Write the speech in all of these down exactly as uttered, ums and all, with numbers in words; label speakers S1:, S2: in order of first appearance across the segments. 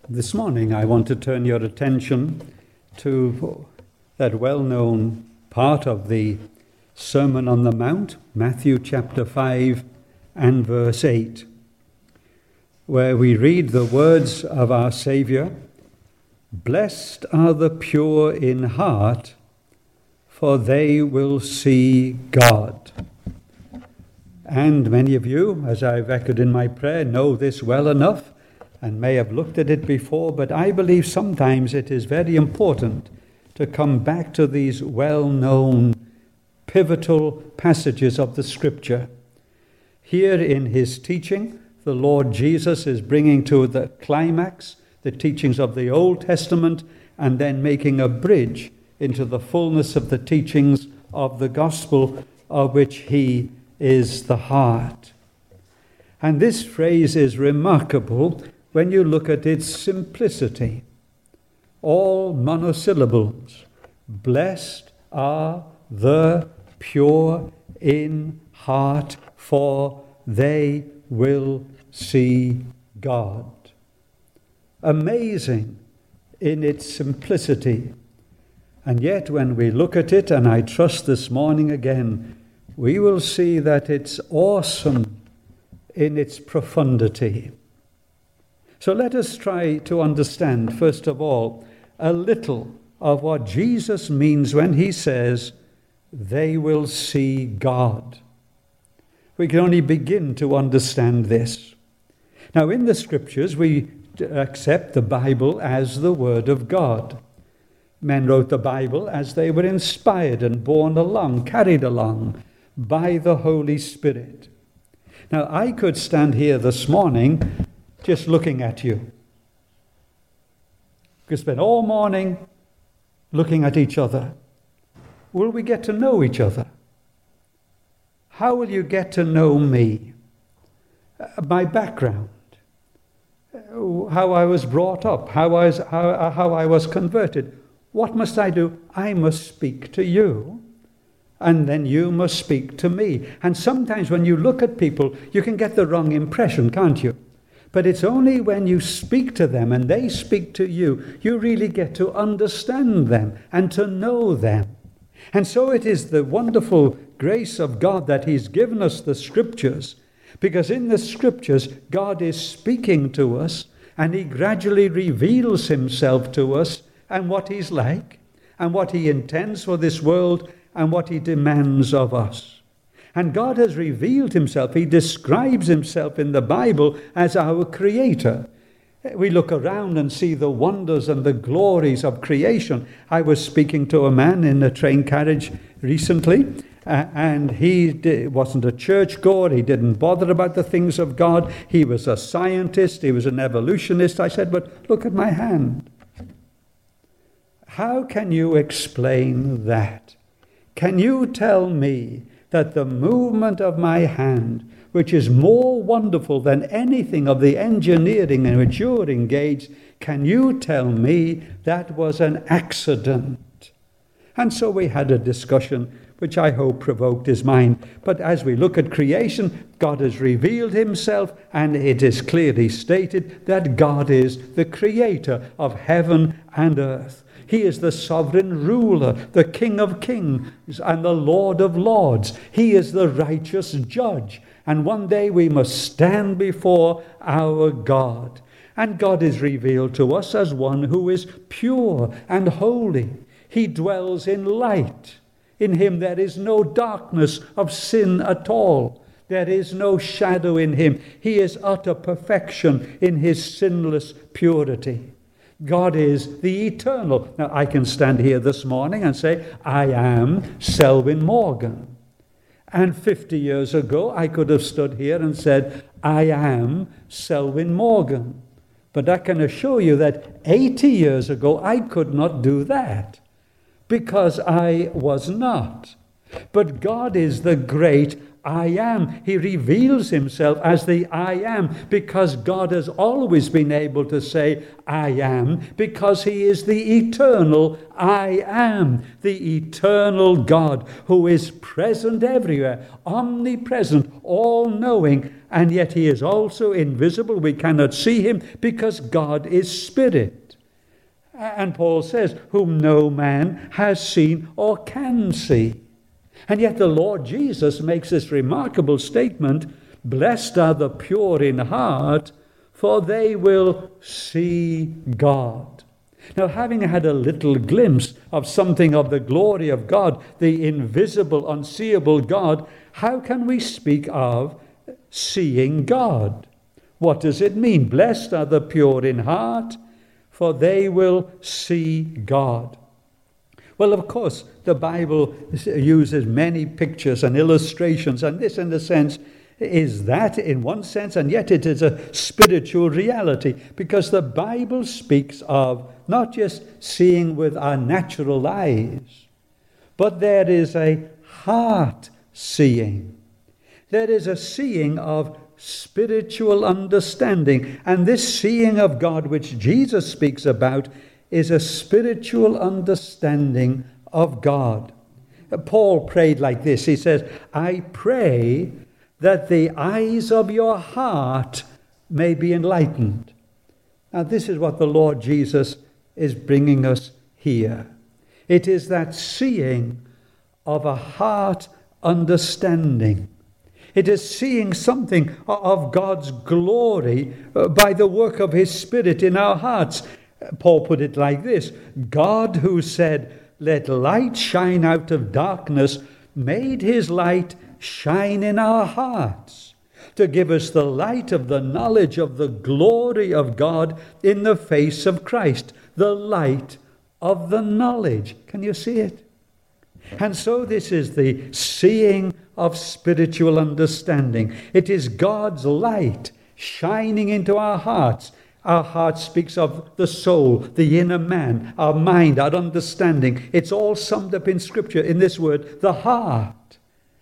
S1: This morning I want to turn your attention to that well-known part of the Sermon on the Mount, Matthew chapter five and verse eight, where we read the words of our Saviour, "Blessed are the pure in heart, for they will see God." And many of you, as I've echoed in my prayer, know this well enough and may have looked at it before, but I believe sometimes it is very important to come back to these well-known pivotal passages of the Scripture. Here in his teaching, the Lord Jesus is bringing to the climax the teachings of the Old Testament and then making a bridge into the fullness of the teachings of the gospel, of which he is the heart. And this phrase is remarkable when you look at its simplicity. All monosyllables. Blessed are the pure in heart, for they will see God. Amazing in its simplicity. And yet when we look at it, and I trust this morning again, we will see that it's awesome in its profundity. So let us try to understand, first of all, a little of what Jesus means when he says, they will see God. We can only begin to understand this. Now, in the Scriptures, we accept the Bible as the Word of God. Men wrote the Bible as they were inspired and borne along, carried along by the Holy Spirit. Now, I could stand here this morning just looking at you. We could spend all morning looking at each other. Will we get to know each other? How will you get to know me? Uh, my background, uh, how I was brought up, how I was, how, how I was converted. What must I do? I must speak to you, and then you must speak to me. And sometimes when you look at people, you can get the wrong impression, can't you? But it's only when you speak to them and they speak to you, you really get to understand them and to know them. And so it is the wonderful grace of God that he's given us the Scriptures, because in the Scriptures, God is speaking to us and he gradually reveals himself to us and what he's like and what he intends for this world and what he demands of us. And God has revealed himself. He describes himself in the Bible as our creator. We look around and see the wonders and the glories of creation. I was speaking to a man in a train carriage recently, uh, and he did, wasn't a churchgoer. He didn't bother about the things of God. He was a scientist. He was an evolutionist. I said, but look at my hand. How can you explain that? Can you tell me that the movement of my hand, which is more wonderful than anything of the engineering in which you're engaged, can you tell me that was an accident? And so we had a discussion which I hope provoked his mind. But as we look at creation, God has revealed himself, and it is clearly stated that God is the creator of heaven and earth. He is the sovereign ruler, the King of kings and the Lord of lords. He is the righteous judge. And one day we must stand before our God. And God is revealed to us as one who is pure and holy. He dwells in light. In him there is no darkness of sin at all. There is no shadow in him. He is utter perfection in his sinless purity. God is the eternal. Now, I can stand here this morning and say, I am Selwyn Morgan. And fifty years ago, I could have stood here and said, I am Selwyn Morgan. But I can assure you that eighty years ago, I could not do that because I was not. But God is the great I am. He reveals himself as the I am, because God has always been able to say I am, because he is the eternal I am, the eternal God who is present everywhere, omnipresent, all-knowing, and yet he is also invisible. We cannot see him because God is spirit. And Paul says, whom no man has seen or can see. And yet the Lord Jesus makes this remarkable statement, blessed are the pure in heart, for they will see God. Now, having had a little glimpse of something of the glory of God, the invisible, unseeable God, how can we speak of seeing God? What does it mean? Blessed are the pure in heart, for they will see God. Well, of course, the Bible uses many pictures and illustrations, and this, in a sense, is that in one sense, and yet it is a spiritual reality, because the Bible speaks of not just seeing with our natural eyes, but there is a heart seeing. There is a seeing of spiritual understanding, and this seeing of God which Jesus speaks about is a spiritual understanding of God. Paul prayed like this. He says, I pray that the eyes of your heart may be enlightened. Now, this is what the Lord Jesus is bringing us here. It is that seeing of a heart understanding. It is seeing something of God's glory by the work of his Spirit in our hearts. Paul put it like this: God, who said, let light shine out of darkness, made his light shine in our hearts to give us the light of the knowledge of the glory of God in the face of Christ, the light of the knowledge. Can you see it? And so this is the seeing of spiritual understanding. It is God's light shining into our hearts. Our heart speaks of the soul, the inner man, our mind, our understanding. It's all summed up in Scripture in this word, the heart.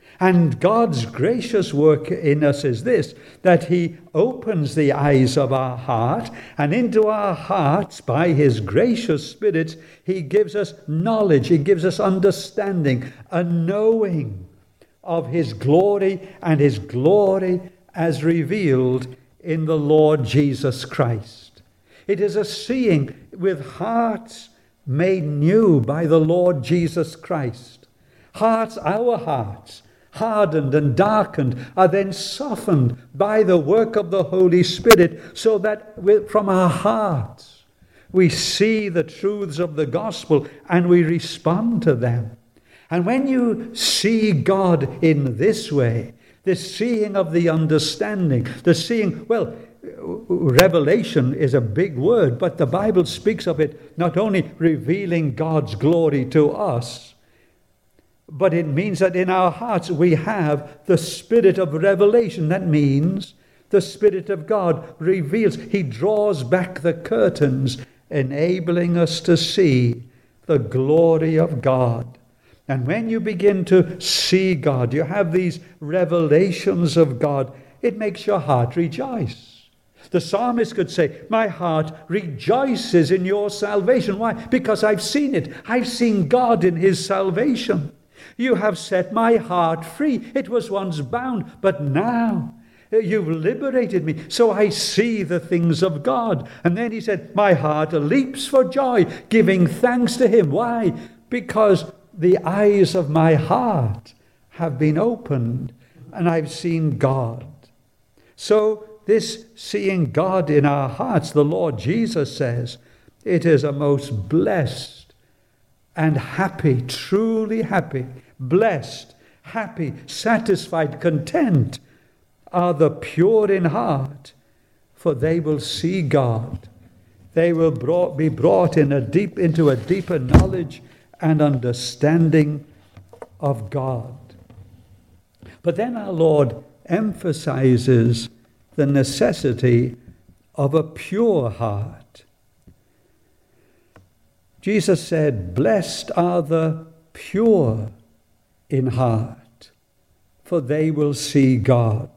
S1: And God's gracious work in us is this, that he opens the eyes of our heart, and into our hearts, by his gracious Spirit, he gives us knowledge, he gives us understanding, a knowing of his glory, and his glory as revealed in the Lord Jesus Christ. It is a seeing with hearts made new by the Lord Jesus Christ. Hearts, our hearts, hardened and darkened, are then softened by the work of the Holy Spirit, so that from our hearts we see the truths of the gospel and we respond to them. And when you see God in this way, the seeing of the understanding, the seeing, well, revelation is a big word, but the Bible speaks of it not only revealing God's glory to us, but it means that in our hearts we have the spirit of revelation. That means the Spirit of God reveals. He draws back the curtains, enabling us to see the glory of God. And when you begin to see God, you have these revelations of God, it makes your heart rejoice. The psalmist could say, my heart rejoices in your salvation. Why? Because I've seen it. I've seen God in his salvation. You have set my heart free. It was once bound, but now you've liberated me. So I see the things of God. And then he said, my heart leaps for joy, giving thanks to him. Why? Because the eyes of my heart have been opened, and I've seen God. So this seeing God in our hearts, the Lord Jesus says, it is a most blessed and happy, truly happy, blessed, happy, satisfied, content are the pure in heart, for they will see God. They will brought, be brought in a deep, into a deeper knowledge and understanding of God. But then our Lord emphasizes the necessity of a pure heart. Jesus said, blessed are the pure in heart, for they will see God.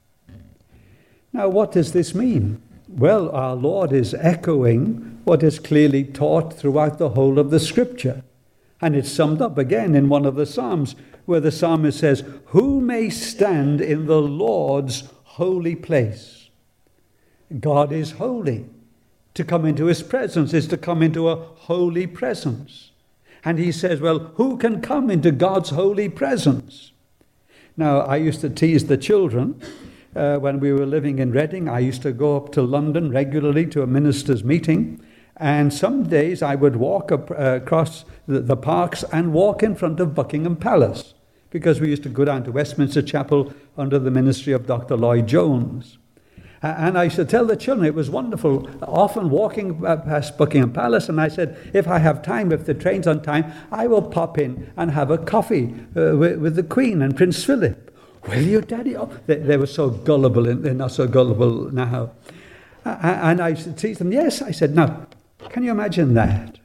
S1: Now, what does this mean? Well, our Lord is echoing what is clearly taught throughout the whole of the Scripture. And it's summed up again in one of the Psalms, where the psalmist says, "Who may stand in the Lord's holy place?" God is holy. To come into his presence is to come into a holy presence. And he says, well, who can come into God's holy presence? Now, I used to tease the children uh, when we were living in Reading. I used to go up to London regularly to a minister's meeting. And some days I would walk up, uh, across the, the parks and walk in front of Buckingham Palace, because we used to go down to Westminster Chapel under the ministry of Doctor Lloyd Jones. And I used to tell the children it was wonderful, often walking past Buckingham Palace, and I said, if I have time, if the train's on time, I will pop in and have a coffee uh, with, with the Queen and Prince Philip. Will you, Daddy? Oh, they, they were so gullible, and they're not so gullible now. And I used to teach them, yes, I said, now, can you imagine that?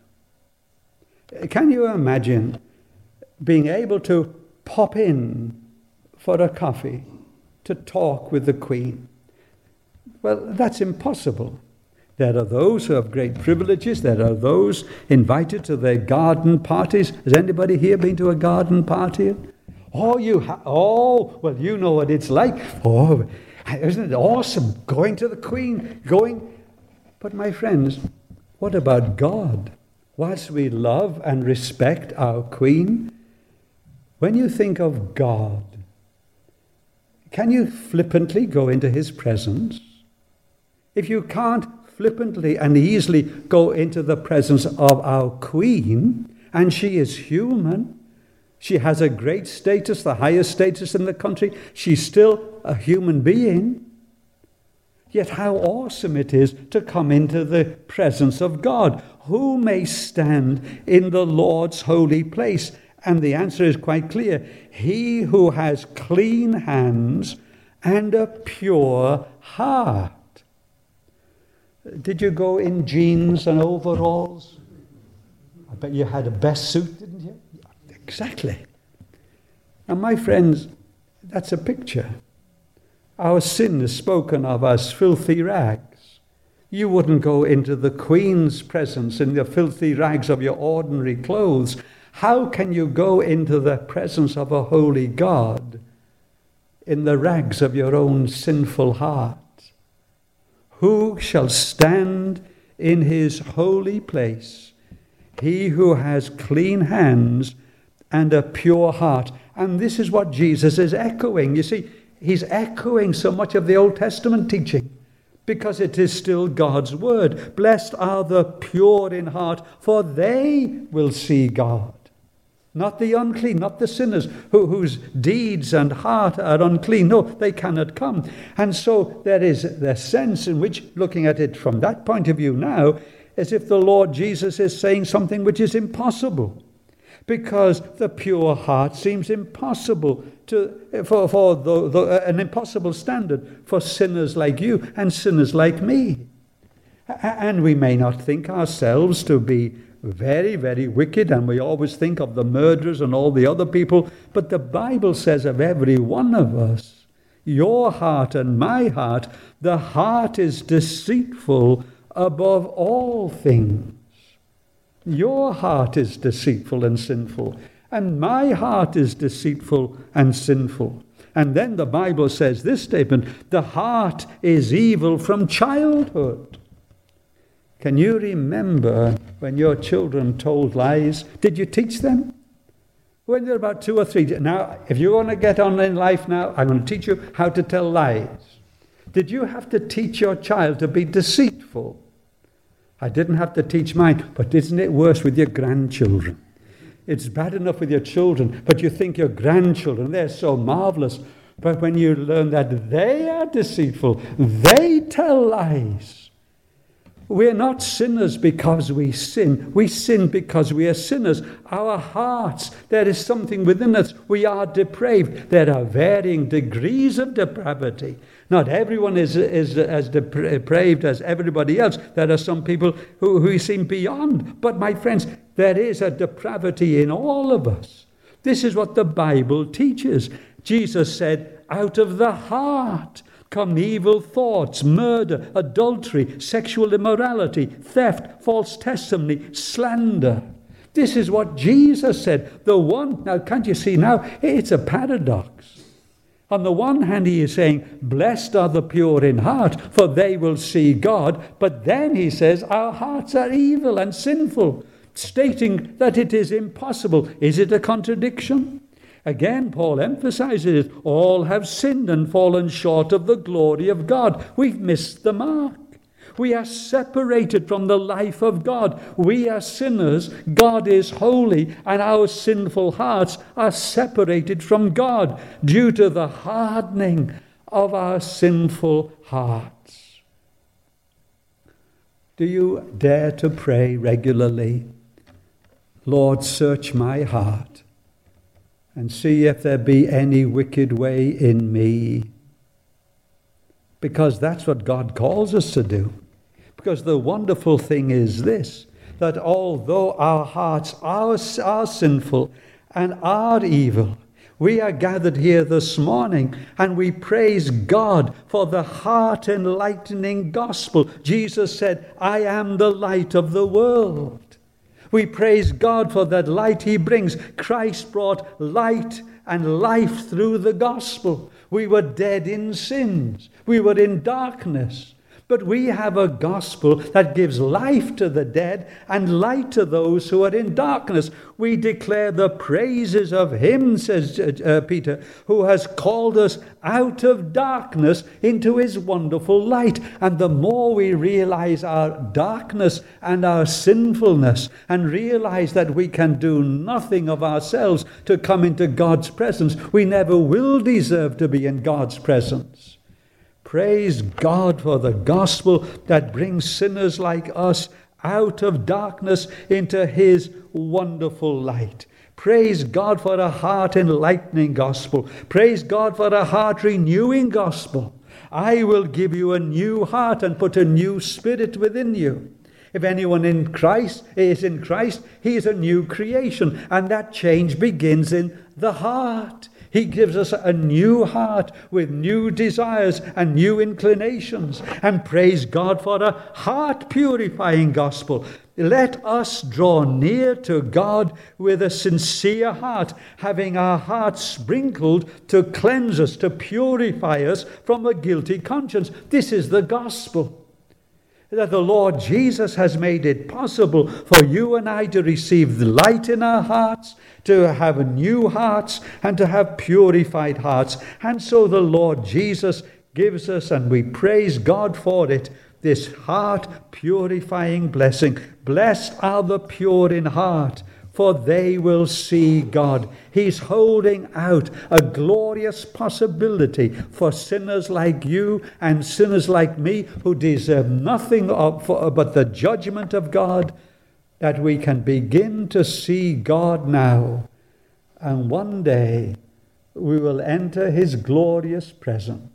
S1: Can you imagine being able to pop in for a coffee to talk with the Queen? Well, that's impossible. There are those who have great privileges. There are those invited to their garden parties. Has anybody here been to a garden party? Oh, you ha- oh, well, you know what it's like. Oh, isn't it awesome going to the Queen, going? But my friends, what about God? Whilst we love and respect our Queen, when you think of God, can you flippantly go into his presence? If you can't flippantly and easily go into the presence of our Queen, and she is human, she has a great status, the highest status in the country, she's still a human being, yet how awesome it is to come into the presence of God. Who may stand in the Lord's holy place? And the answer is quite clear. He who has clean hands and a pure heart. Did you go in jeans and overalls? I bet you had a best suit, didn't you? Exactly. And my friends, that's a picture. Our sin is spoken of as filthy rags. You wouldn't go into the Queen's presence in the filthy rags of your ordinary clothes. How can you go into the presence of a holy God in the rags of your own sinful heart? Who shall stand in his holy place? He who has clean hands and a pure heart. And this is what Jesus is echoing. You see, he's echoing so much of the Old Testament teaching because it is still God's word. Blessed are the pure in heart, for they will see God. Not the unclean, not the sinners who, whose deeds and heart are unclean. No, they cannot come. And so there is the sense in which, looking at it from that point of view now, as if the Lord Jesus is saying something which is impossible. Because the pure heart seems impossible to, for, for the, the, an impossible standard for sinners like you and sinners like me. And we may not think ourselves to be very, very wicked, and we always think of the murderers and all the other people, but the Bible says of every one of us, your heart and my heart, the heart is deceitful above all things. Your heart is deceitful and sinful, and my heart is deceitful and sinful. And then the Bible says this statement, the heart is evil from childhood. Can you remember when your children told lies? Did you teach them? When they're about two or three. Now, if you want to get on in life now, I'm going to teach you how to tell lies. Did you have to teach your child to be deceitful? I didn't have to teach mine, but isn't it worse with your grandchildren? It's bad enough with your children, but you think your grandchildren, they're so marvelous. But when you learn that they are deceitful, they tell lies. We're not sinners because we sin. We sin because we are sinners. Our hearts, there is something within us. We are depraved. There are varying degrees of depravity. Not everyone is, is as depraved as everybody else. There are some people who, who seem beyond. But my friends, there is a depravity in all of us. This is what the Bible teaches. Jesus said, out of the heart come evil thoughts, murder, adultery, sexual immorality, theft, false testimony, slander. This is what Jesus said. The one, now can't you see now, it's a paradox. On the one hand, he is saying, blessed are the pure in heart, for they will see God. But then he says, our hearts are evil and sinful, stating that it is impossible. Is it a contradiction? Again, Paul emphasizes it. All have sinned and fallen short of the glory of God. We've missed the mark. We are separated from the life of God. We are sinners. God is holy, and our sinful hearts are separated from God due to the hardening of our sinful hearts. Do you dare to pray regularly, Lord, search my heart and see if there be any wicked way in me? Because that's what God calls us to do. Because the wonderful thing is this, that although our hearts are, are sinful and are evil, we are gathered here this morning and we praise God for the heart-enlightening gospel. Jesus said, I am the light of the world. We praise God for that light he brings. Christ brought light and life through the gospel. We were dead in sins. We were in darkness. But we have a gospel that gives life to the dead and light to those who are in darkness. We declare the praises of him, says uh, Peter, who has called us out of darkness into his wonderful light. And the more we realize our darkness and our sinfulness and realize that we can do nothing of ourselves to come into God's presence, we never will deserve to be in God's presence. Praise God for the gospel that brings sinners like us out of darkness into his wonderful light. Praise God for a heart-enlightening gospel. Praise God for a heart-renewing gospel. I will give you a new heart and put a new spirit within you. If anyone in Christ is in Christ, he is a new creation, and that change begins in the heart. He gives us a new heart with new desires and new inclinations. And praise God for a heart-purifying gospel. Let us draw near to God with a sincere heart, having our hearts sprinkled to cleanse us, to purify us from a guilty conscience. This is the gospel. That the Lord Jesus has made it possible for you and I to receive the light in our hearts, to have new hearts, and to have purified hearts. And so the Lord Jesus gives us, and we praise God for it, this heart-purifying blessing. Blessed are the pure in heart, for they will see God. He's holding out a glorious possibility for sinners like you and sinners like me who deserve nothing of, for, but the judgment of God, that we can begin to see God now. And one day we will enter his glorious presence.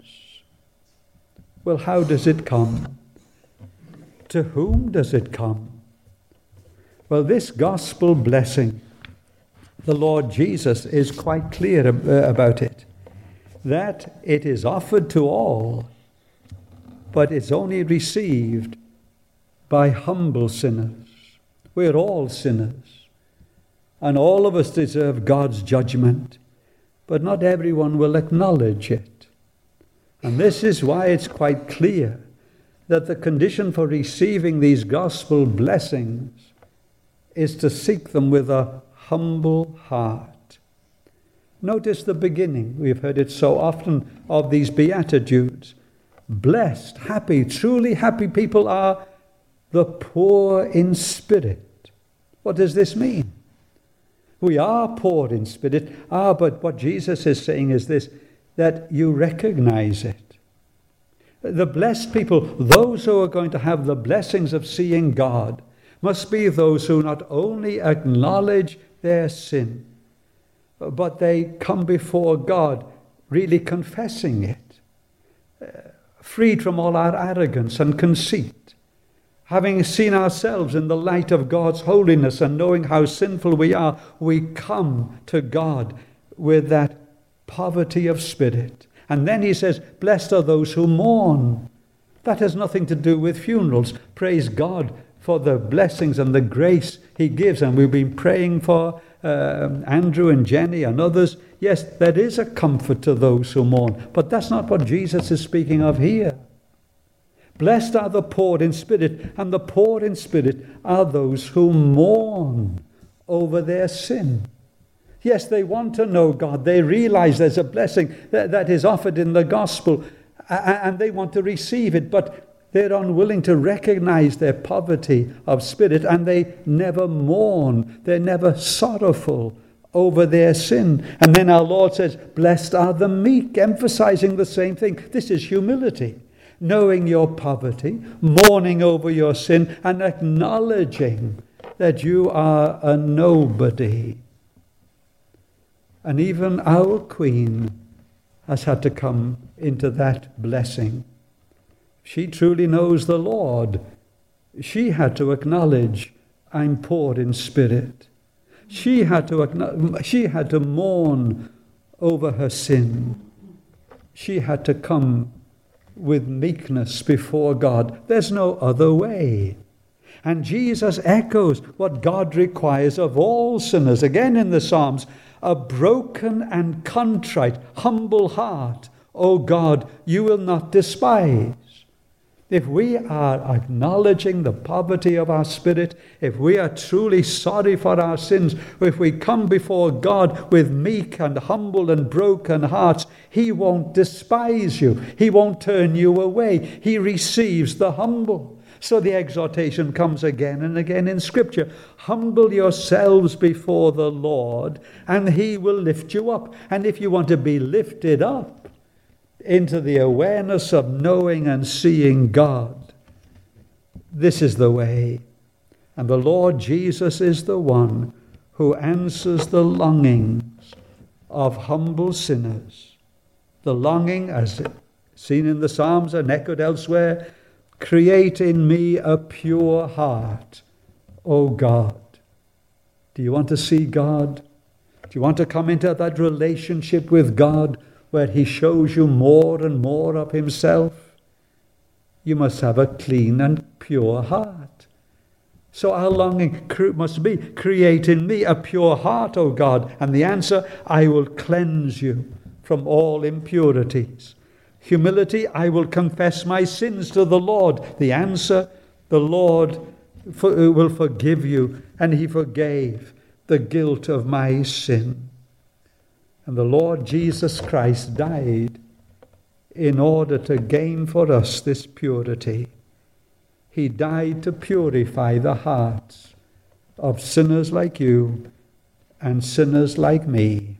S1: Well, how does it come? To whom does it come? Well, this gospel blessing, the Lord Jesus is quite clear about it, that it is offered to all, but it's only received by humble sinners. We're all sinners, and all of us deserve God's judgment, but not everyone will acknowledge it. And this is why it's quite clear that the condition for receiving these gospel blessings is to seek them with a humble heart. Notice the beginning. We've heard it so often of these Beatitudes. Blessed, happy, truly happy people are the poor in spirit. What does this mean? We are poor in spirit. Ah, but what Jesus is saying is this, that you recognize it. The blessed people, those who are going to have the blessings of seeing God, must be those who not only acknowledge their sin, but they come before God really confessing it, uh, freed from all our arrogance and conceit, having seen ourselves in the light of God's holiness and knowing how sinful we are. We come to God with that poverty of spirit. And then he says, blessed are those who mourn. That has nothing to do with funerals. Praise God for the blessings and the grace he gives. And we've been praying for uh, Andrew and Jenny and others. Yes, there is a comfort to those who mourn. But that's not what Jesus is speaking of here. Blessed are the poor in spirit, and the poor in spirit are those who mourn over their sin. Yes, they want to know God. They realize there's a blessing that, that is offered in the gospel, and they want to receive it, but they're unwilling to recognize their poverty of spirit, and they never mourn. They're never sorrowful over their sin. And then our Lord says, blessed are the meek, emphasizing the same thing. This is humility. Knowing your poverty, mourning over your sin, and acknowledging that you are a nobody. And even our Queen has had to come into that blessing. She truly knows the Lord. She had to acknowledge, I'm poor in spirit. She had to she had to mourn over her sin. She had to come with meekness before God. There's no other way. And Jesus echoes what God requires of all sinners. Again in the Psalms, a broken and contrite, humble heart, O God, you will not despise. If we are acknowledging the poverty of our spirit, if we are truly sorry for our sins, if we come before God with meek and humble and broken hearts, he won't despise you. He won't turn you away. He receives the humble. So the exhortation comes again and again in Scripture. Humble yourselves before the Lord, and he will lift you up. And if you want to be lifted up into the awareness of knowing and seeing God, this is the way. And the Lord Jesus is the one who answers the longings of humble sinners. The longing, as seen in the Psalms and echoed elsewhere, create in me a pure heart, O God. Do you want to see God? Do you want to come into that relationship with God where he shows you more and more of himself? You must have a clean and pure heart. So our longing must be, create in me a pure heart, O God. And the answer, I will cleanse you from all impurities. Humility, I will confess my sins to the Lord. The answer, the Lord for, will forgive you, and he forgave the guilt of my sin. And the Lord Jesus Christ died in order to gain for us this purity. He died to purify the hearts of sinners like you and sinners like me.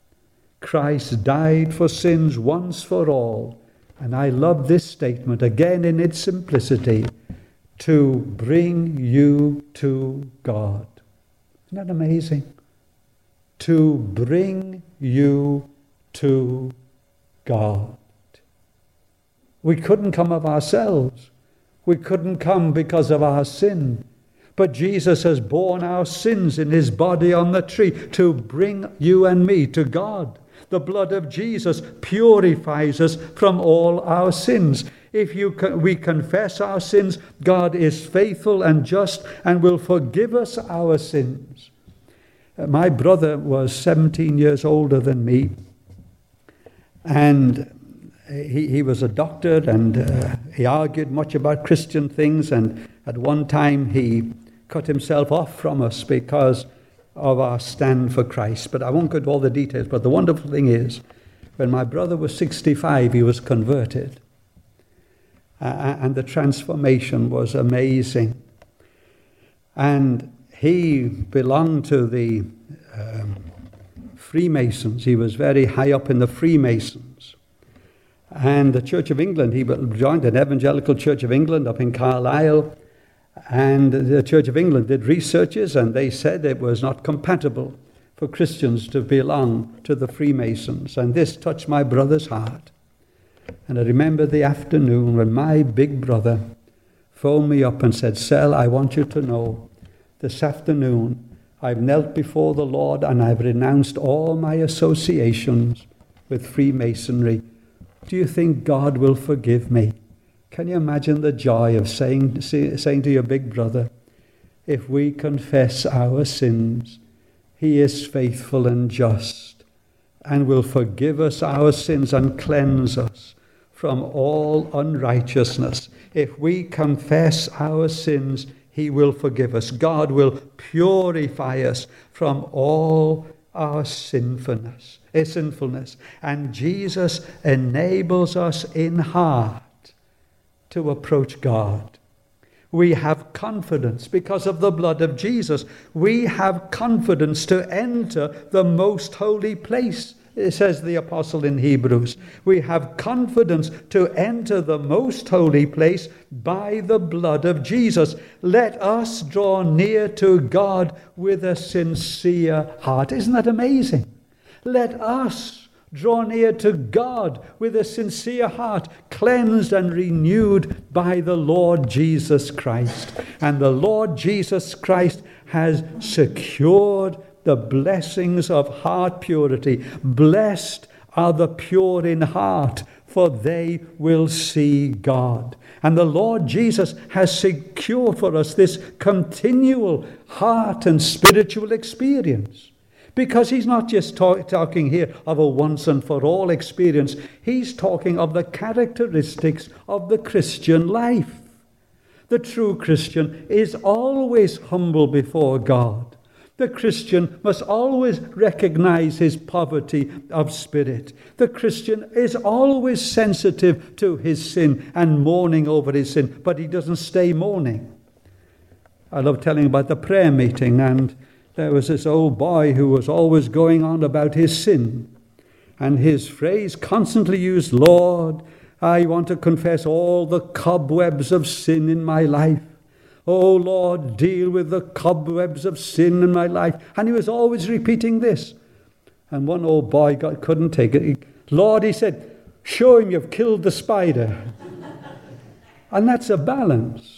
S1: Christ died for sins once for all. And I love this statement, again in its simplicity, to bring you to God. Isn't that amazing? To bring you to God. We couldn't come of ourselves. We couldn't come because of our sin. But Jesus has borne our sins in his body on the tree to bring you and me to God. The blood of Jesus purifies us from all our sins. If you con- we confess our sins, God is faithful and just and will forgive us our sins. Uh, my brother was seventeen years older than me, and he, he was a doctor, and uh, he argued much about Christian things, and at one time he cut himself off from us because of our stand for Christ. But I won't go into all the details. But the wonderful thing is, when my brother was sixty-five, he was converted. Uh, and the transformation was amazing. And he belonged to the um, Freemasons. He was very high up in the Freemasons. And the Church of England, he joined an Evangelical Church of England up in Carlisle. And the Church of England did researches, and they said it was not compatible for Christians to belong to the Freemasons. And this touched my brother's heart. And I remember the afternoon when my big brother phoned me up and said, Sel, I want you to know, this afternoon I've knelt before the Lord and I've renounced all my associations with Freemasonry. Do you think God will forgive me? Can you imagine the joy of saying, say, saying to your big brother, if we confess our sins, he is faithful and just and will forgive us our sins and cleanse us from all unrighteousness. If we confess our sins, he will forgive us. God will purify us from all our sinfulness, uh, sinfulness. And Jesus enables us in heart to approach God. We have confidence because of the blood of Jesus. We have confidence to enter the most holy place, says the apostle in Hebrews. We have confidence to enter the most holy place by the blood of Jesus. Let us draw near to God with a sincere heart. Isn't that amazing? Let us draw near to God with a sincere heart, cleansed and renewed by the Lord Jesus Christ. And the Lord Jesus Christ has secured the blessings of heart purity. Blessed are the pure in heart, for they will see God. And the Lord Jesus has secured for us this continual heart and spiritual experience. Because he's not just talk, talking here of a once and for all experience. He's talking of the characteristics of the Christian life. The true Christian is always humble before God. The Christian must always recognize his poverty of spirit. The Christian is always sensitive to his sin and mourning over his sin, but he doesn't stay mourning. I love telling about the prayer meeting, and there was this old boy who was always going on about his sin. And his phrase constantly used, Lord, I want to confess all the cobwebs of sin in my life. Oh, Lord, deal with the cobwebs of sin in my life. And he was always repeating this. And one old boy got, couldn't take it. He, Lord, he said, show him you've killed the spider. And that's a balance.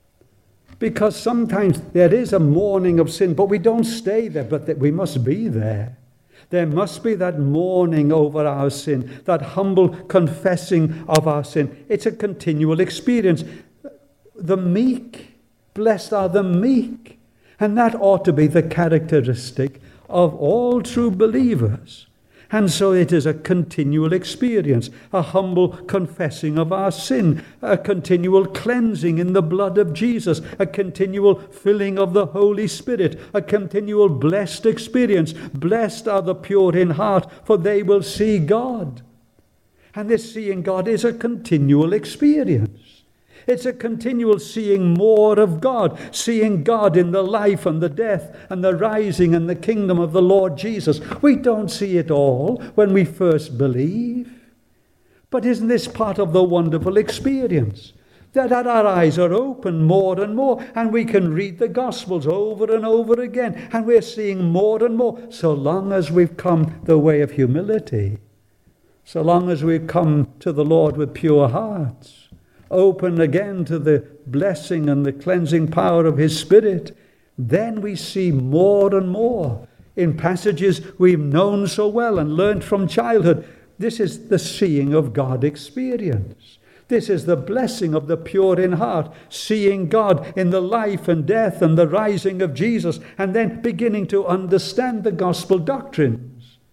S1: Because sometimes there is a mourning of sin, but we don't stay there, but that we must be there. There must be that mourning over our sin, that humble confessing of our sin. It's a continual experience. The meek, blessed are the meek. And that ought to be the characteristic of all true believers. And so it is a continual experience, a humble confessing of our sin, a continual cleansing in the blood of Jesus, a continual filling of the Holy Spirit, a continual blessed experience. Blessed are the pure in heart, for they will see God. And this seeing God is a continual experience. It's a continual seeing more of God, seeing God in the life and the death and the rising and the kingdom of the Lord Jesus. We don't see it all when we first believe. But isn't this part of the wonderful experience? That our eyes are open more and more, and we can read the Gospels over and over again, and we're seeing more and more, so long as we've come the way of humility, so long as we've come to the Lord with pure hearts, open again to the blessing and the cleansing power of his Spirit, then we see more and more in passages we've known so well and learned from childhood. This is the seeing of God experience. This is the blessing of the pure in heart, seeing God in the life and death and the rising of Jesus, and then beginning to understand the gospel doctrines.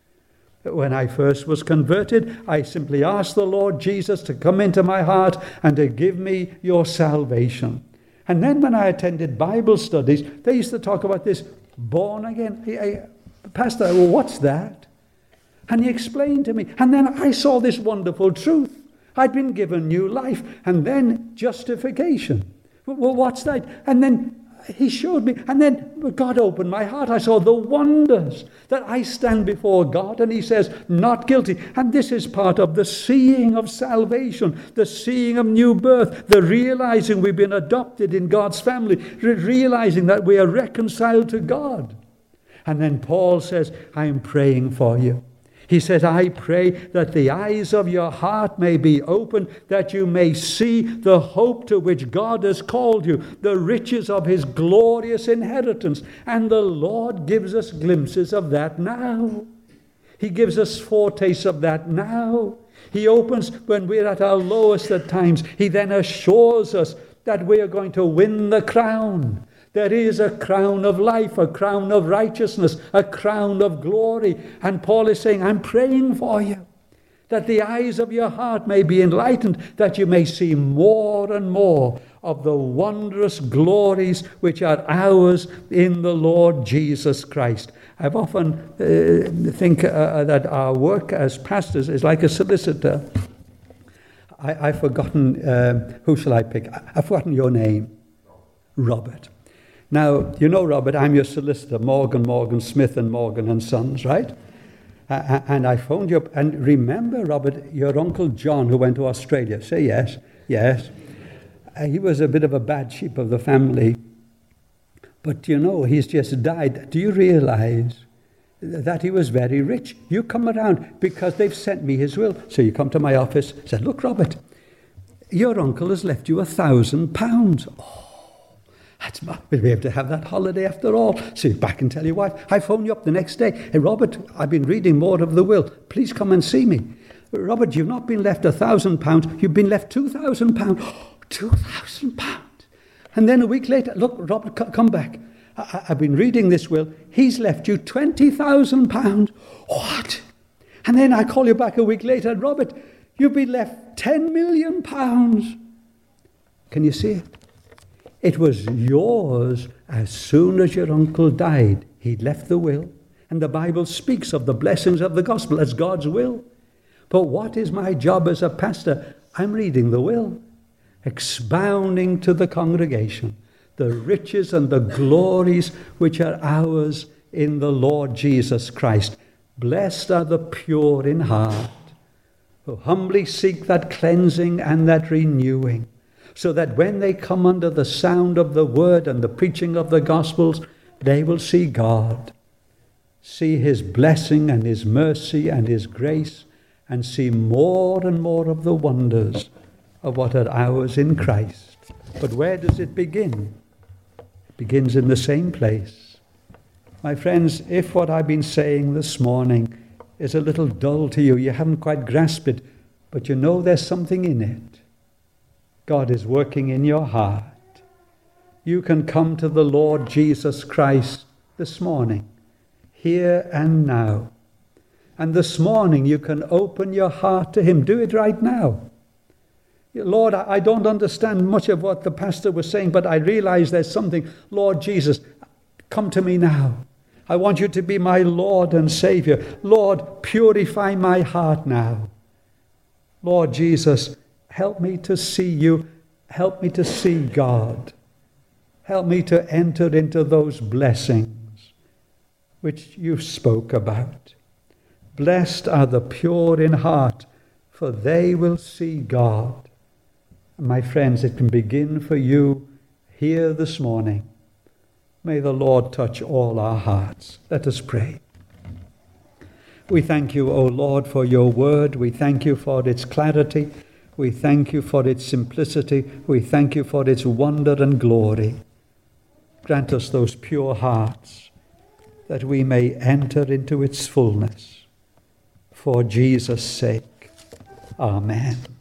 S1: When I first was converted, I simply asked the Lord Jesus to come into my heart and to give me your salvation. And then when I attended Bible studies, they used to talk about this born again. Hey, hey, Pastor, well, what's that? And he explained to me. And then I saw this wonderful truth. I'd been given new life, and then justification. Well, what's that? And then he showed me, and then God opened my heart. I saw the wonders that I stand before God, and he says, not guilty. And this is part of the seeing of salvation, the seeing of new birth, the realizing we've been adopted in God's family, re- realizing that we are reconciled to God. And then Paul says, I'm praying for you. He says, I pray that the eyes of your heart may be open, that you may see the hope to which God has called you, the riches of his glorious inheritance. And the Lord gives us glimpses of that now. He gives us foretastes of that now. He opens when we're at our lowest at times. He then assures us that we are going to win the crown. There is a crown of life, a crown of righteousness, a crown of glory. And Paul is saying, I'm praying for you, that the eyes of your heart may be enlightened, that you may see more and more of the wondrous glories which are ours in the Lord Jesus Christ. I've often uh, think uh, that our work as pastors is like a solicitor. I, I've forgotten, uh, who shall I pick? I've forgotten your name. Robert. Now, you know, Robert, I'm your solicitor, Morgan, Morgan, Smith and Morgan and Sons, right? Uh, and I phoned you up. And remember, Robert, your Uncle John who went to Australia. Say yes, yes. Uh, he was a bit of a bad sheep of the family. But, you know, he's just died. Do you realize that he was very rich? You come around because they've sent me his will. So you come to my office, said, look, Robert, your uncle has left you a thousand pounds. Oh, that's, we'll be able to have that holiday after all. So you're back and tell your wife. I phone you up the next day. Hey, Robert, I've been reading more of the will. Please come and see me. Robert, you've not been left a thousand pounds. You've been left two thousand pounds. Two thousand pounds. And then a week later, look, Robert, come back. I, I've been reading this will. He's left you twenty thousand pounds. What? And then I call you back a week later. Robert, you've been left ten million pounds. Can you see it? It was yours as soon as your uncle died. He'd left the will. And the Bible speaks of the blessings of the gospel as God's will. But what is my job as a pastor? I'm reading the will, expounding to the congregation the riches and the glories which are ours in the Lord Jesus Christ. Blessed are the pure in heart, who humbly seek that cleansing and that renewing, so that when they come under the sound of the word and the preaching of the gospels, they will see God, see his blessing and his mercy and his grace, and see more and more of the wonders of what are ours in Christ. But where does it begin? It begins in the same place. My friends, if what I've been saying this morning is a little dull to you, you haven't quite grasped it, but you know there's something in it. God is working in your heart. You can come to the Lord Jesus Christ this morning, here and now. And this morning you can open your heart to him. Do it right now. Lord, I don't understand much of what the pastor was saying, but I realize there's something. Lord Jesus, come to me now. I want you to be my Lord and Savior. Lord, purify my heart now. Lord Jesus, help me to see you. Help me to see God. Help me to enter into those blessings which you spoke about. Blessed are the pure in heart, for they will see God. My friends, it can begin for you here this morning. May the Lord touch all our hearts. Let us pray. We thank you, O Lord, for your word. We thank you for its clarity. We thank you for its simplicity. We thank you for its wonder and glory. Grant us those pure hearts that we may enter into its fullness. For Jesus' sake. Amen.